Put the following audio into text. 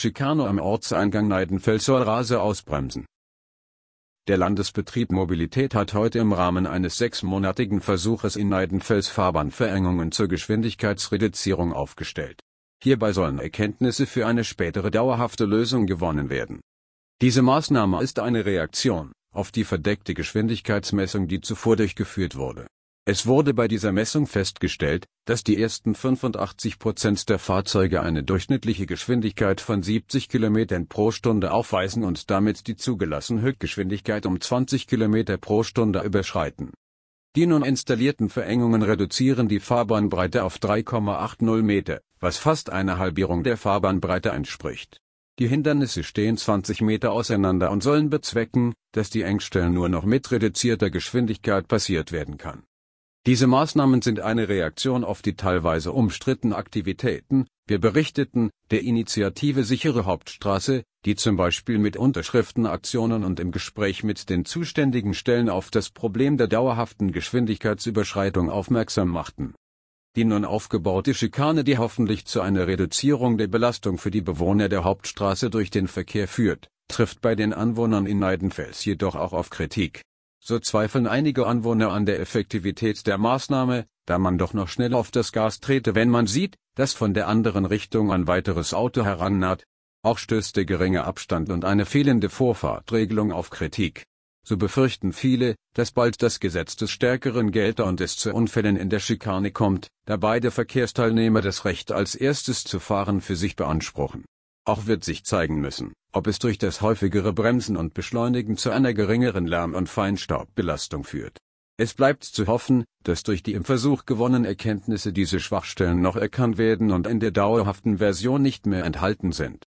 Schikane am Ortseingang Neidenfels soll Rase ausbremsen. Der Landesbetrieb Mobilität hat heute im Rahmen eines 6-monatigen Versuches in Neidenfels Fahrbahnverengungen zur Geschwindigkeitsreduzierung aufgestellt. Hierbei sollen Erkenntnisse für eine spätere dauerhafte Lösung gewonnen werden. Diese Maßnahme ist eine Reaktion auf die verdeckte Geschwindigkeitsmessung, die zuvor durchgeführt wurde. Es wurde bei dieser Messung festgestellt, dass die ersten 85% der Fahrzeuge eine durchschnittliche Geschwindigkeit von 70 km pro Stunde aufweisen und damit die zugelassene Höchstgeschwindigkeit um 20 km pro Stunde überschreiten. Die nun installierten Verengungen reduzieren die Fahrbahnbreite auf 3,80 Meter, was fast einer Halbierung der Fahrbahnbreite entspricht. Die Hindernisse stehen 20 Meter auseinander und sollen bezwecken, dass die Engstelle nur noch mit reduzierter Geschwindigkeit passiert werden kann. Diese Maßnahmen sind eine Reaktion auf die teilweise umstrittenen Aktivitäten, wir berichteten, der Initiative Sichere Hauptstraße, die zum Beispiel mit Unterschriftenaktionen und im Gespräch mit den zuständigen Stellen auf das Problem der dauerhaften Geschwindigkeitsüberschreitung aufmerksam machten. Die nun aufgebaute Schikane, die hoffentlich zu einer Reduzierung der Belastung für die Bewohner der Hauptstraße durch den Verkehr führt, trifft bei den Anwohnern in Neidenfels jedoch auch auf Kritik. So zweifeln einige Anwohner an der Effektivität der Maßnahme, da man doch noch schnell auf das Gas trete, wenn man sieht, dass von der anderen Richtung ein weiteres Auto herannaht. Auch stößt der geringe Abstand und eine fehlende Vorfahrtregelung auf Kritik. So befürchten viele, dass bald das Gesetz des Stärkeren gelte und es zu Unfällen in der Schikane kommt, da beide Verkehrsteilnehmer das Recht als erstes zu fahren für sich beanspruchen. Auch wird sich zeigen müssen, ob es durch das häufigere Bremsen und Beschleunigen zu einer geringeren Lärm- und Feinstaubbelastung führt. Es bleibt zu hoffen, dass durch die im Versuch gewonnenen Erkenntnisse diese Schwachstellen noch erkannt werden und in der dauerhaften Version nicht mehr enthalten sind.